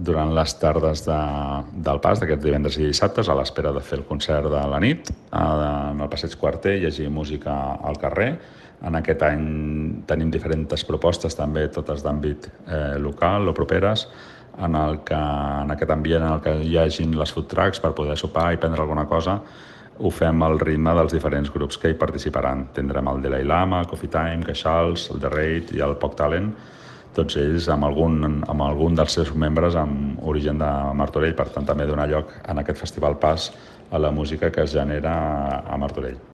durant les tardes del Pas, d'aquests divendres i dissabtes, a l'espera de fer el concert de la nit, en el Passeig Quarter, llegir música al carrer. En aquest any tenim diferents propostes, també totes d'àmbit local o properes, en aquest ambient en el que hi hagin les food trucks per poder sopar i prendre alguna cosa. Ho fem al ritme dels diferents grups que hi participaran. Tindrem el Dalai Lama, Coffee Time, Queixals, el The Raid i el Poc Talent, tots ells amb algun dels seus membres amb origen de Martorell, per tant també donar lloc en aquest festival Pas a la música que es genera a Martorell.